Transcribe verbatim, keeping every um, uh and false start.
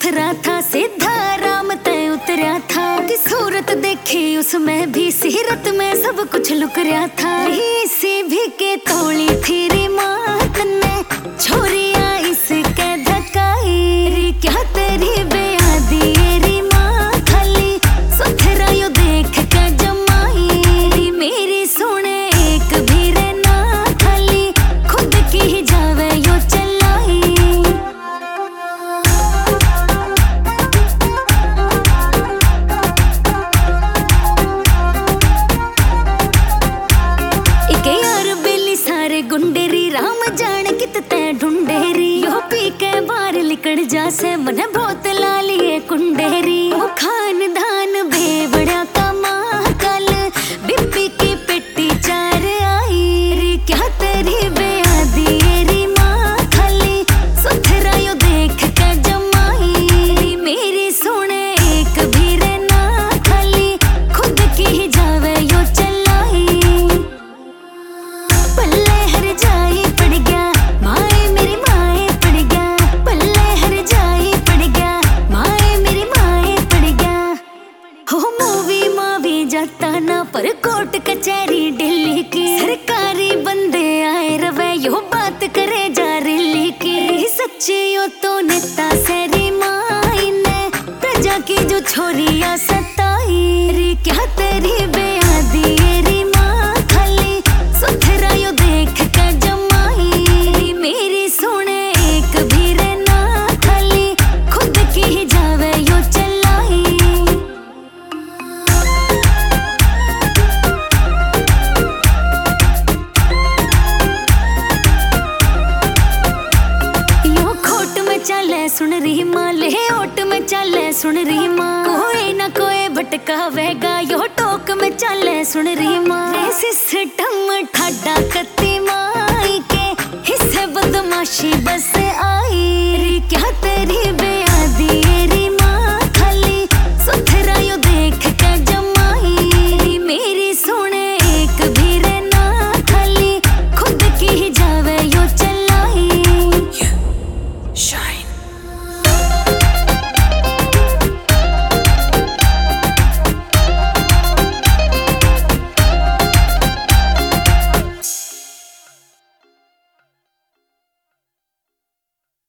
सुथरा था, सीधा राम तय उतरा था कि सूरत देखी उसमें भी सीरत में सब कुछ लुक रहा था। इसी भी के तोली थी री मात ने छोरिया इसके धकाई री क्या तेरी बेयादी री माँ खाली सुथरा यो देख के जमाई री मेरी सुने एक भी रे ना खाली खुद की ही जावे यो चलाई। इके यार बेली सारे गुंडेरी राम जाने कितने ढूंढेरी यो पी के बाहर लिकड़ जा से मन बहुत लालिए कुंडेरी ओ खानदान बेवड़ा का महाकाल बिप्पी की पेटी चार आई री क्या तेरी बेयादी री माँ खाली सुथरा यो देख के जमाई री मेरी सुने एक भी रे ना खाली खुद की ही जावे यो चलाई। पल्ले हर जाई पड़ गया माए मेरी माए पड़ गया, पल्ले हर जाई पड़ गया माए मेरी माए पड़ गया। हो मूवी मावी जाता ना पर कोर्ट कचहरी दिल्ली की सरकारी बंदे आए रवे यो बात करे जा रिली की सच्ची यो तो नेता सेरी माई ने प्रजा की जो छोरिया सताई री क्या तेरी बेयादी री माँ खाली सुथरा यो देख के जमाई मेरी सुने एक भी रे ना खाली खुद की ही जावे यो चलाई। यो खोट में चले सुन रही माँ ले ओट में चले सुन रही माँ कोई ना कोई भटकावेगा यो टोक में चले सुन रही माँ सिस्टम ठाडा कत्ती माई के हिस्से बदमाशी बस आई री क्या तेरी बे